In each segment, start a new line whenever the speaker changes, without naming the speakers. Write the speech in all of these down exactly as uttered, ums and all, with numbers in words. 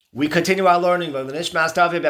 We continue our learning. We are in Bechoros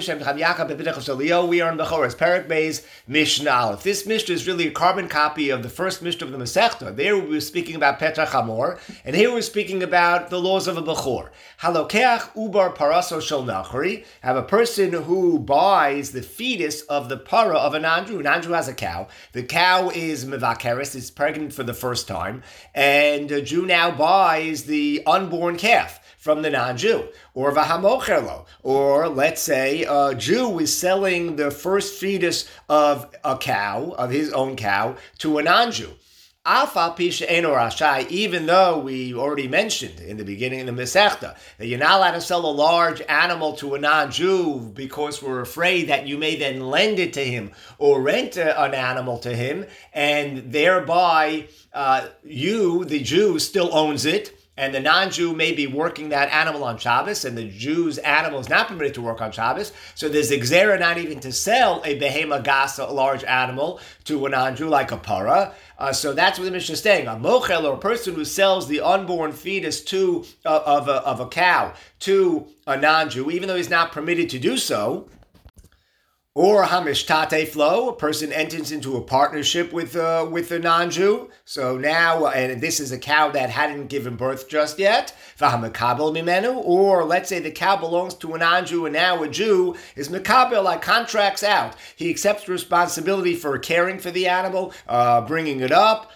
Perek Beis Mishnah Aleph. This Mishnah is really a carbon copy of the first Mishnah of the Masechta. There we were speaking about Petach Hamor, and here we're speaking about the laws of a Bechor. Halokeach ubar paraso shel nachri. Have a person who buys the fetus of the para of a non-Jew. Non-Jew has a cow. The cow is mevakeres. It's pregnant for the first time, and a Jew now buys the unborn calf from the non-Jew, or vahamocherlo, or let's say a Jew is selling the first fetus of a cow, of his own cow, to a non-Jew. Even though we already mentioned in the beginning of the Masechta that you're not allowed to sell a large animal to a non-Jew because we're afraid that you may then lend it to him or rent a, an animal to him, and thereby uh, you, the Jew, still owns it, and the non-Jew may be working that animal on Shabbos, and the Jew's animal is not permitted to work on Shabbos. So there's Xera not even to sell a behema gasa, a large animal, to a non-Jew like a para. Uh, so that's what the Mishnah is saying. A mochel, or a person who sells the unborn fetus to uh, of, a, of a cow to a non-Jew, even though he's not permitted to do so. Or hamishtate flow, a person enters into a partnership with uh, with a non-Jew. So now, and this is a cow that hadn't given birth just yet. Vahamekabel mimenu, or let's say the cow belongs to a non-Jew, and now a Jew is mekabel, like contracts out. He accepts responsibility for caring for the animal, uh, bringing it up.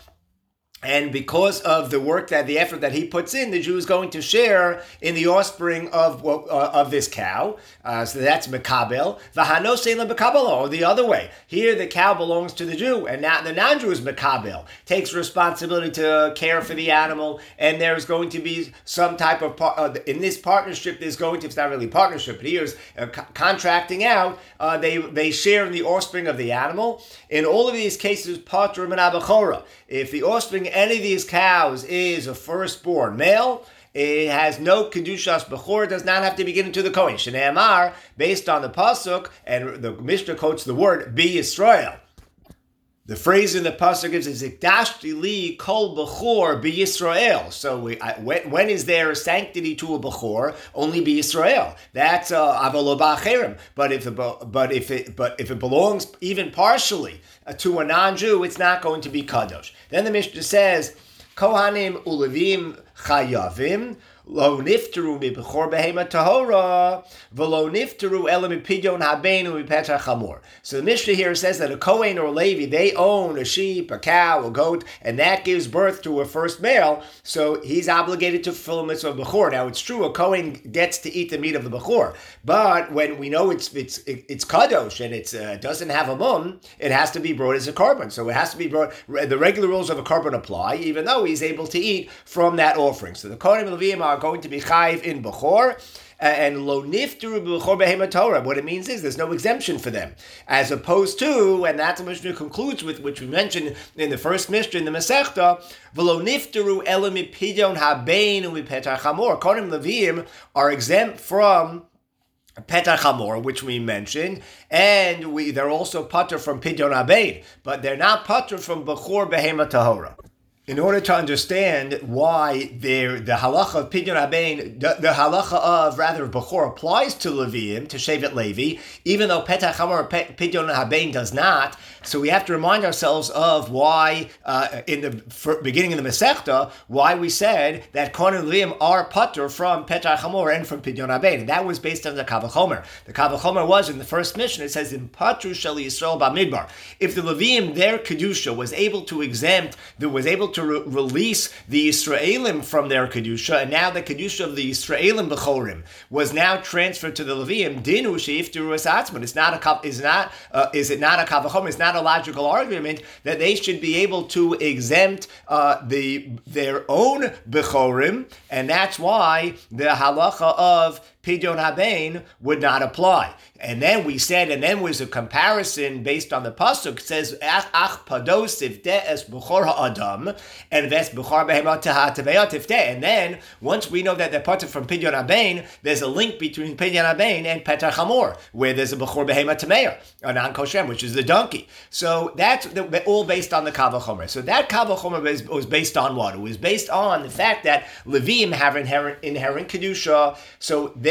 And because of the work that the effort that he puts in, the Jew is going to share in the offspring of uh, of this cow. Uh, so that's mekabel. V'hano seila mekabel, or the other way. Here the cow belongs to the Jew, and now the non-Jew is mekabel, takes responsibility to care for the animal, and there's going to be some type of par- uh, in this partnership. There's going to, it's not really a partnership, but here's uh, co- contracting out. Uh, they they share in the offspring of the animal. In all of these cases, patr min habechora. If the offspring any of these cows is a firstborn male, it has no kedushas bechor, does not have to be given to the Kohen. Shneamar, based on the pasuk, and the Mishnah quotes the word Bi Yisrael. The phrase in the pasuk is "Zikdashti li kol bechor Bi Yisrael." So we, I, when, when is there a sanctity to a bechor? Only Bi Yisrael. That's avalo ba'acherim. But if it, but if it but if it belongs even partially uh, to a non-Jew, it's not going to be kadosh. Then the Mishnah says, Kohanim ulevim chayavim lo nifteru mi bechor behema tahora v'lo nifteru ela mi pidyon habeinu mi petach hamor. So the Mishnah here says that a Kohen or a Levi, they own a sheep, a cow, a goat, and that gives birth to a first male, so he's obligated to fulfill a mitzvah of bechor. Now it's true, a Kohen gets to eat the meat of the bechor, but when we know it's it's it's kadosh and it uh, doesn't have a mum, it has to be brought as a carbon. So it has to be brought, the regular rules of a carbon apply, even though he's able to eat from that offering. So the Kohen and Levim are going to be chayiv in bechor, and lo nifteru b'chor behema Torah. What it means is there's no exemption for them, as opposed to, and that's the Mishnah concludes with, which we mentioned in the first Mishnah in the Masechta, v'lo nifteru ela mipidyon habein u'mipetach hamor. Kohanim Levim are exempt from Petach Hamor, which we mentioned, and we they're also patur from pidyon habein, but they're not patur from bechor behema Tahora. In order to understand why the halacha of Pidyon Habein, the, the halacha of, rather, Bechor applies to Leviim, to Shevet Levi, even though Petach Hamor Pidyon Habein does not, so we have to remind ourselves of why, uh, in the beginning of the Masechta, why we said that Kohen and Leviim are patur from Petach Hamor and from Pidyon Habein, and that was based on the Kal V'chomer. The Kal V'chomer was, in the first mission, it says, in Patru Shel Yisrael Bamidbar. If the Leviim, their Kedusha, was able to exempt, that was able to re- release the Yisraelim from their Kedusha, and now the Kedusha of the Yisraelim Bechorim was now transferred to the Leviim, Dinu Sheiftiru Es Atzman. It's not a, is not, uh, is it not a Kal V'chomer? It's not a logical argument that they should be able to exempt uh, the their own Bechorim, and that's why the halacha of Pidyon Habein would not apply. And then we said, and then was a comparison based on the pasuk. It says, "Ach pados tifte es bechor ha'adam, and ves bechor behemah tehateveot tifte." And then once we know that they're parted from Pidyon Habein, there's a link between Pidyon Habein and Petach Hamor, where there's a bechor behemah tameir, a non-kosher, which is the donkey. So that's all based on the Kal V'chomer. So that Kal V'chomer was, was based on what? It was based on the fact that Levim have inherent inherent kedusha. So they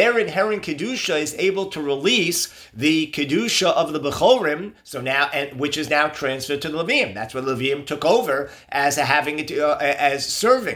their inherent kedusha is able to release the kedusha of the bechorim. So now, and which is now transferred to the Levim. That's what Levim took over as having it uh, as serving.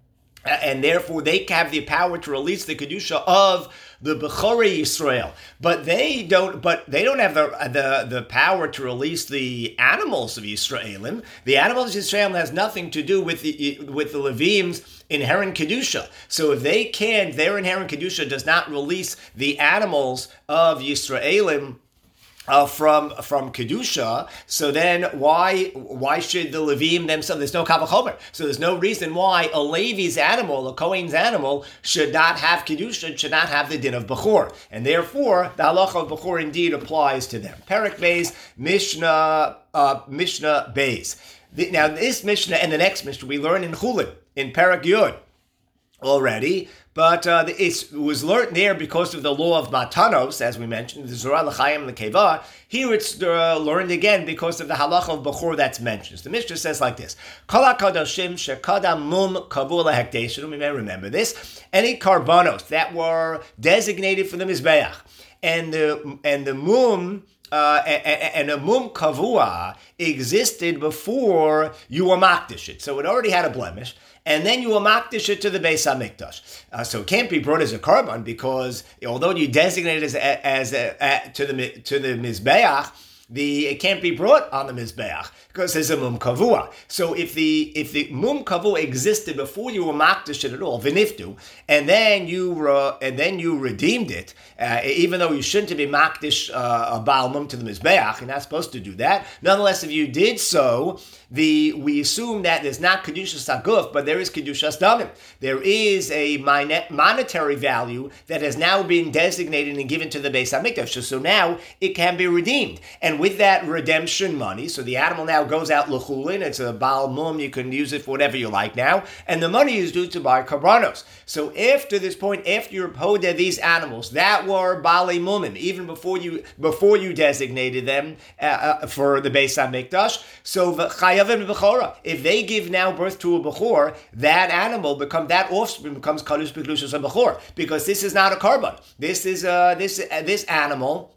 And therefore, they have the power to release the kedusha of the Bechorei Yisrael, but they don't. But they don't have the the the power to release the animals of Yisraelim. The animals of Yisrael has nothing to do with the with the Levim's inherent kedusha. So if they can, their inherent kedusha does not release the animals of Yisraelim Uh, from from kedusha, so then why why should the Levim themselves? There's no kavachomer, so there's no reason why a Levi's animal, a Kohen's animal, should not have kedusha, should not have the din of bechor, and therefore the halacha of bechor indeed applies to them. Perek Beis, Mishnah uh, Mishnah Beis. The, now this Mishnah and the next Mishnah we learn in Chulin in Perek Yud already. But uh, it was learned there because of the law of matanos, as we mentioned, the Zorah, L'chaim, and the Keva. Here it's uh, learned again because of the halacha of Bechor that's mentioned. The Mishnah says like this: Kol HaKadoshim shekadam mum kavu lahekdeshim. We may remember this. Any karbanos that were designated for the Mizbeach, and the and the mum. Uh, and, and a mum kavua existed before you were makdish it. So it already had a blemish, and then you were makdish it to the Beis HaMikdash. Uh, so it can't be brought as a korban because although you designate it as, as a, a, to the to the Mizbeach, the it can't be brought on the Mizbeach because there's a mum kavua. So if the if the mum kavua existed before you were makdish it at all, viniftu, and then you uh, and then you redeemed it, uh, even though you shouldn't have been makdish uh, a baal mum to the Mizbeach, you're not supposed to do that. Nonetheless, if you did so, the we assume that there's not kedushas haguf, but there is kedushas damim. There is a monetary value that has now been designated and given to the Beis HaMikdash. So now it can be redeemed, and with that redemption money, so the animal now goes out l'chulin, it's a baal mum, you can use it for whatever you like now, and the money is due to buy karbanos. So after this point, after you poda these animals that were baalei mumim, even before you before you designated them uh, uh, for the Beis HaMikdash, so chayavim b'chora, if they give now birth to a bechor, that animal become that offspring becomes kadosh b'kedushas a bechor, because this is not a karban. This is uh, this uh, this animal.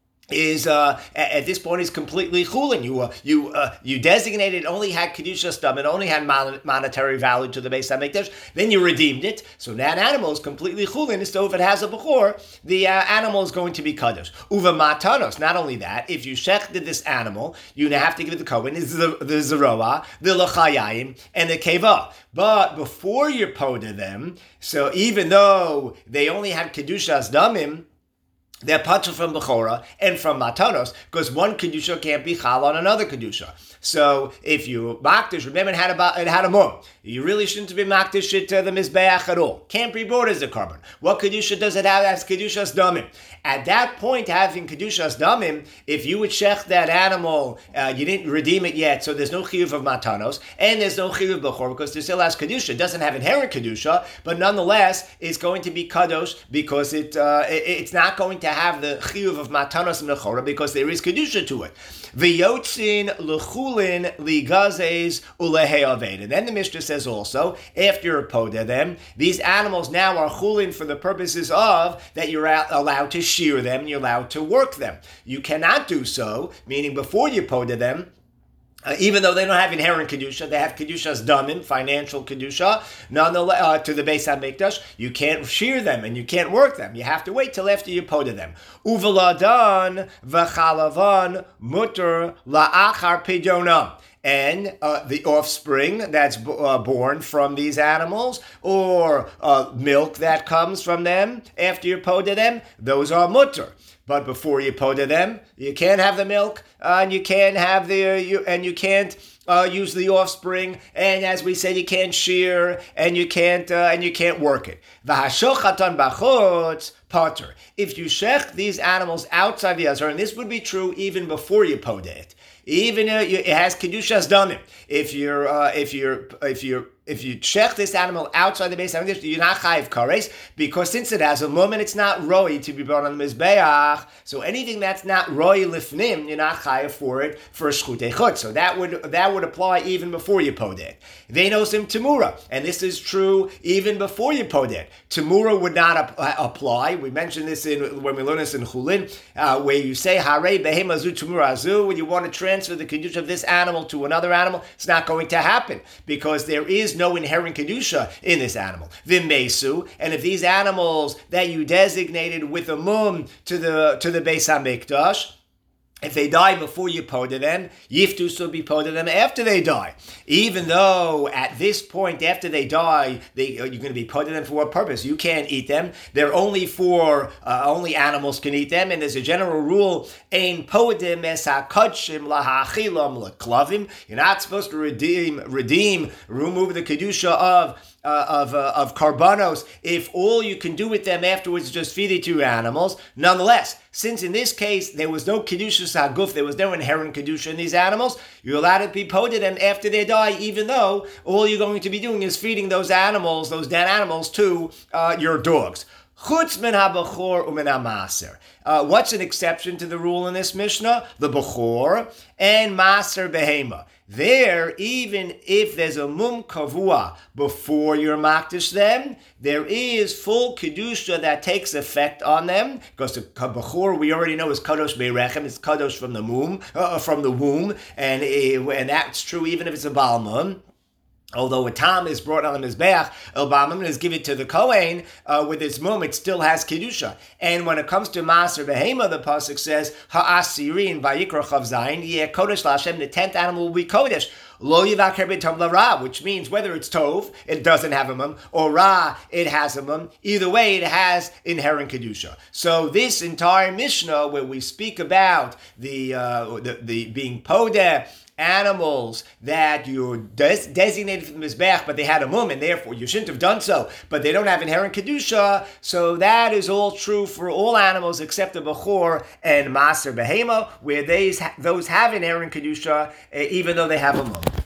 Is uh, at this point is completely chulin. You uh, you uh, you designated only had kedushas dam, it only had mon- monetary value to the Beis HaMikdash. Then you redeemed it, so that animal is completely chulin. So if it has a bechor, the uh, animal is going to be kadosh. Uva matanos. Not only that, if you shechted this animal, you have to give it the kohen, is the the zeroah, the lachayim, and the keva. But before you poda them, so even though they only had kedushas damim, they're patur from Bechora and from Matanos, because one Kedusha can't be Chal on another Kedusha. So if you Makdish, remember it had a, it had a mum. You really shouldn't have been Makdish it to the Mizbeach at all. Can't be brought as a carbon. What Kedusha does it have as Kedushas Damim? At that point, having Kedushas Damim, if you would shech that animal, uh, you didn't redeem it yet, so there's no Chiyuv of Matanos, and there's no Chiyuv of Bechor, because there still has Kedusha. It doesn't have inherent Kedusha, but nonetheless, it's going to be Kadosh, because it, uh, it it's not going to have the chiyuv of matanos and nechora because there is kedusha to it. V'yotzin l'chulin ligazes uleheaved. And then the Mishnah says also, after you poda them, these animals now are chulin for the purposes of that you're allowed to shear them, you're allowed to work them. You cannot do so, meaning before you poda them, Uh, even though they don't have inherent kedusha, they have kedushas damim, financial kedusha. Nonetheless, uh, to the Beis HaMikdash, you can't shear them and you can't work them. You have to wait till after you poda them. Uveladan v'chalavan mutter la'achar pidonam. And uh, the offspring that's uh, born from these animals, or uh, milk that comes from them after you poda them, those are mutter. But before you poda them, you can't have the milk, uh, and you can't have the uh, you, and you can't uh, use the offspring. And as we said, you can't shear, and you can't uh, and you can't work it. V'hashochatan b'chutz pater. If you shech these animals outside the azar, and this would be true even before you poda it. Even uh, it has kedushas damim. If you're uh, if you're if you're if you check this animal outside the Beis Hamikdash, you're not chayiv kares, because since it has a mum and it's not roi to be brought on the mizbeach, so anything that's not roi lifnim, you're not chayiv for it for shchutei chutz. So that would that would apply even before you podek. Venosim temura, and this is true even before you podek. Temura would not ap- uh, apply. We mentioned this in when we learned this in Chulin, uh, where you say harei behema zu temura azu, when you want to transfer the kedusha of this animal to another animal, it's not going to happen because there is no inherent kedusha in this animal. V'mesu, and if these animals that you designated with a mum to the to the Beis Hamikdash, if they die before you poda them, yiftus will be poda them after they die. Even though at this point after they die, they, you're going to be poda them for what purpose? You can't eat them. They're only for, uh, only animals can eat them. And there's a general rule, ein podim es hakadshim lahachilam leklavim. You're not supposed to redeem, redeem, remove the kedusha of Uh, of uh, of karbanos if all you can do with them afterwards is just feed it to animals. Nonetheless, since in this case there was no kedusha saguf, there was no inherent kedusha in these animals, you're allowed to be poded them after they die, even though all you're going to be doing is feeding those animals, those dead animals, to uh, your dogs. Chutz min ha-bechor u'min ha-maser. Uh, what's an exception to the rule in this Mishnah? The bechor and maser behema. There, even if there's a mum kavua before you're makdish them, there is full kedusha that takes effect on them, because the bechor we already know is kadosh beirechem, it's kadosh from the womb, uh, from the womb, and uh, and that's true even if it's a balmum. Although a tam is brought on the mizbeach, el bamim is given to the kohen uh, with its mum, it still has kedusha. And when it comes to maser behema, the pasuk says ha'asirin vayikra chav zayin yeh kodesh laHashem. The tenth animal will be kodesh. Lo yivaker b'tov la, which means whether it's tov, it doesn't have a mum, or ra, it has a mum. Either way, it has inherent kedusha. So this entire Mishnah, where we speak about the uh, the, the being podeh, animals that you des- designated for the mizbeach, but they had a mum, and therefore you shouldn't have done so, but they don't have inherent kedusha, so that is all true for all animals except the bechor and maser behema, where these, those have inherent kedusha, uh, even though they have a mum.